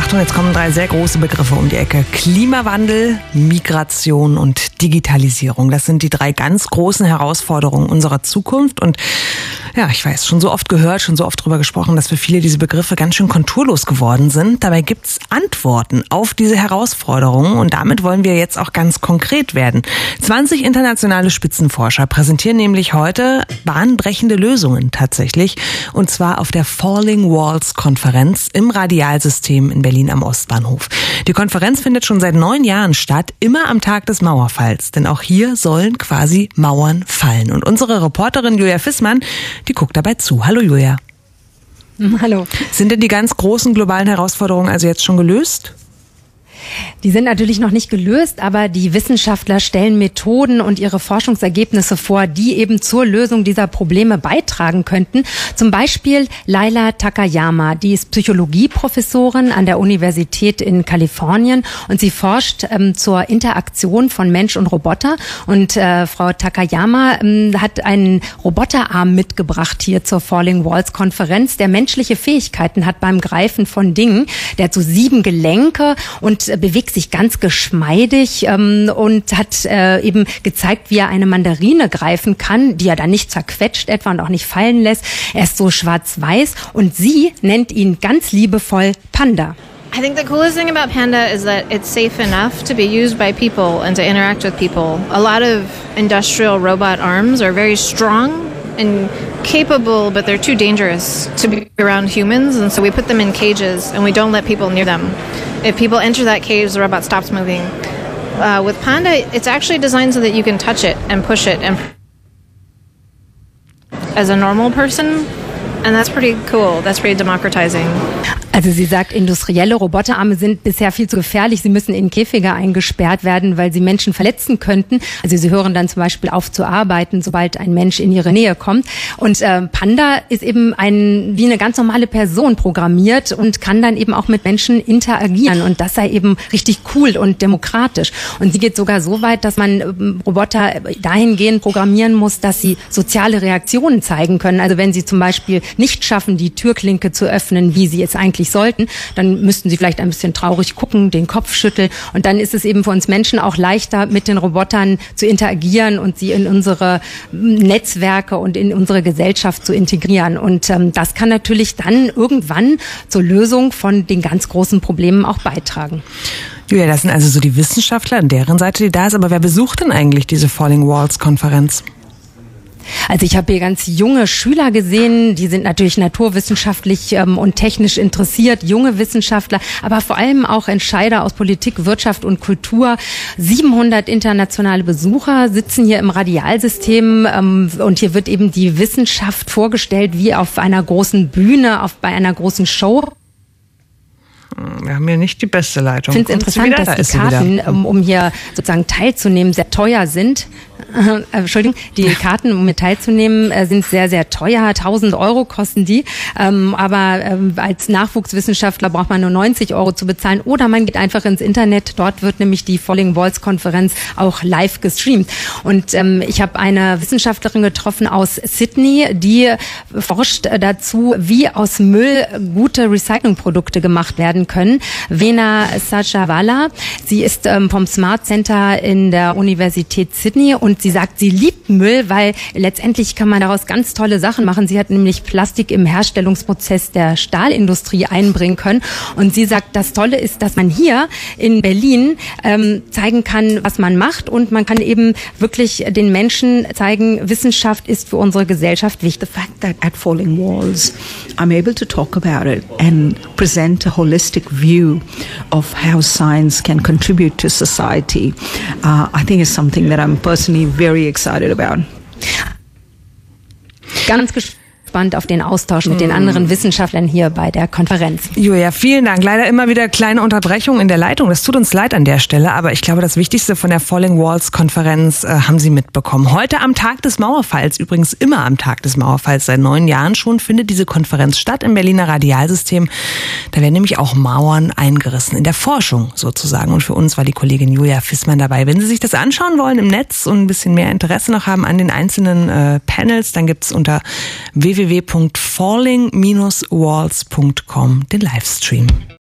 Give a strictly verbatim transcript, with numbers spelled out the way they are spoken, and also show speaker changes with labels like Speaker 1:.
Speaker 1: Achtung, jetzt kommen drei sehr große Begriffe um die Ecke. Klimawandel, Migration und Digitalisierung. Das sind die drei ganz großen Herausforderungen unserer Zukunft. Und ja, ich weiß, schon so oft gehört, schon so oft drüber gesprochen, dass für viele diese Begriffe ganz schön konturlos geworden sind. Dabei gibt's Antworten auf diese Herausforderungen. Und damit wollen wir jetzt auch ganz konkret werden. zwanzig internationale Spitzenforscher präsentieren nämlich heute bahnbrechende Lösungen tatsächlich. Und zwar auf der Falling Walls Konferenz im Radialsystem in Berlin am Ostbahnhof. Die Konferenz findet schon seit neun Jahren statt, immer am Tag des Mauerfalls. Denn auch hier sollen quasi Mauern fallen. Und unsere Reporterin Julia Fissmann, die guckt dabei zu. Hallo Julia.
Speaker 2: Hallo.
Speaker 1: Sind denn die ganz großen globalen Herausforderungen also jetzt schon gelöst?
Speaker 2: Die sind natürlich noch nicht gelöst, aber die Wissenschaftler stellen Methoden und ihre Forschungsergebnisse vor, die eben zur Lösung dieser Probleme beitragen könnten. Zum Beispiel Laila Takayama, die ist Psychologieprofessorin an der Universität in Kalifornien und sie forscht ähm, zur Interaktion von Mensch und Roboter. Und äh, Frau Takayama ähm, hat einen Roboterarm mitgebracht hier zur Falling Walls Konferenz, der menschliche Fähigkeiten hat beim Greifen von Dingen. Der hat so sieben Gelenke und bewegt sich ganz geschmeidig ähm, und hat äh, eben gezeigt, wie er eine Mandarine greifen kann, die er dann nicht zerquetscht etwa und auch nicht fallen lässt. Er ist so schwarz-weiß und sie nennt ihn ganz liebevoll Panda.
Speaker 3: I think the coolest thing about Panda is that it's safe enough to be used by people and to interact with people. A lot of industrial robot arms are very strong and capable, but they're too dangerous to be around humans, and so we put them in cages and we don't let people near them. If people enter that cage, the robot stops moving. Uh, with Panda, it's actually designed so that you can touch it and push it and as a normal person, and that's pretty cool. That's pretty democratizing.
Speaker 2: Also sie sagt, industrielle Roboterarme sind bisher viel zu gefährlich. Sie müssen in Käfige eingesperrt werden, weil sie Menschen verletzen könnten. Also sie hören dann zum Beispiel auf zu arbeiten, sobald ein Mensch in ihre Nähe kommt. Und äh, Panda ist eben ein wie eine ganz normale Person programmiert und kann dann eben auch mit Menschen interagieren. Und das sei eben richtig cool und demokratisch. Und sie geht sogar so weit, dass man ähm, Roboter dahingehend programmieren muss, dass sie soziale Reaktionen zeigen können. Also wenn sie zum Beispiel nicht schaffen, die Türklinke zu öffnen, wie sie es eigentlich sollten, dann müssten sie vielleicht ein bisschen traurig gucken, den Kopf schütteln und dann ist es eben für uns Menschen auch leichter, mit den Robotern zu interagieren und sie in unsere Netzwerke und in unsere Gesellschaft zu integrieren und ähm, das kann natürlich dann irgendwann zur Lösung von den ganz großen Problemen auch beitragen.
Speaker 1: Julia, das sind also so die Wissenschaftler, an deren Seite die da ist, aber wer besucht denn eigentlich diese Falling Walls Konferenz?
Speaker 2: Also ich habe hier ganz junge Schüler gesehen, die sind natürlich naturwissenschaftlich ähm, und technisch interessiert, junge Wissenschaftler, aber vor allem auch Entscheider aus Politik, Wirtschaft und Kultur. siebenhundert internationale Besucher sitzen hier im Radialsystem ähm, und hier wird eben die Wissenschaft vorgestellt wie auf einer großen Bühne, auf bei einer großen Show.
Speaker 1: Wir haben hier nicht die beste Leitung.
Speaker 2: Ich finde es interessant, dass da die Karten, um, um hier sozusagen teilzunehmen, sehr teuer sind. Äh, Entschuldigung, die Karten, um hier teilzunehmen, äh, sind sehr, sehr teuer. tausend Euro kosten die. Ähm, aber ähm, als Nachwuchswissenschaftler braucht man nur neunzig Euro zu bezahlen. Oder man geht einfach ins Internet. Dort wird nämlich die Falling Walls Konferenz auch live gestreamt. Und ähm, ich habe eine Wissenschaftlerin getroffen aus Sydney, die forscht dazu, wie aus Müll gute Recyclingprodukte gemacht werden können. Vena Sachavala, sie ist ähm, vom Smart Center in der Universität Sydney und sie sagt, sie liebt Müll, weil letztendlich kann man daraus ganz tolle Sachen machen. Sie hat nämlich Plastik im Herstellungsprozess der Stahlindustrie einbringen können und sie sagt, das Tolle ist, dass man hier in Berlin ähm, zeigen kann, was man macht und man kann eben wirklich den Menschen zeigen, Wissenschaft ist für unsere Gesellschaft wichtig.
Speaker 4: The fact that at Falling Walls I'm able to talk about it and present a holistic view of how science can contribute to society, uh, I think is something that I'm personally very excited about.
Speaker 2: Ganz gespannt auf den Austausch mit den anderen Wissenschaftlern hier bei der Konferenz.
Speaker 1: Julia, vielen Dank. Leider immer wieder kleine Unterbrechungen in der Leitung. Das tut uns leid an der Stelle, aber ich glaube, das Wichtigste von der Falling Walls Konferenz äh, haben Sie mitbekommen. Heute am Tag des Mauerfalls, übrigens immer am Tag des Mauerfalls, seit neun Jahren schon, findet diese Konferenz statt im Berliner Radialsystem. Da werden nämlich auch Mauern eingerissen, in der Forschung sozusagen. Und für uns war die Kollegin Julia Fissmann dabei. Wenn Sie sich das anschauen wollen im Netz und ein bisschen mehr Interesse noch haben an den einzelnen äh, Panels, dann gibt's unter w w w punkt falling Walls punkt com den Livestream.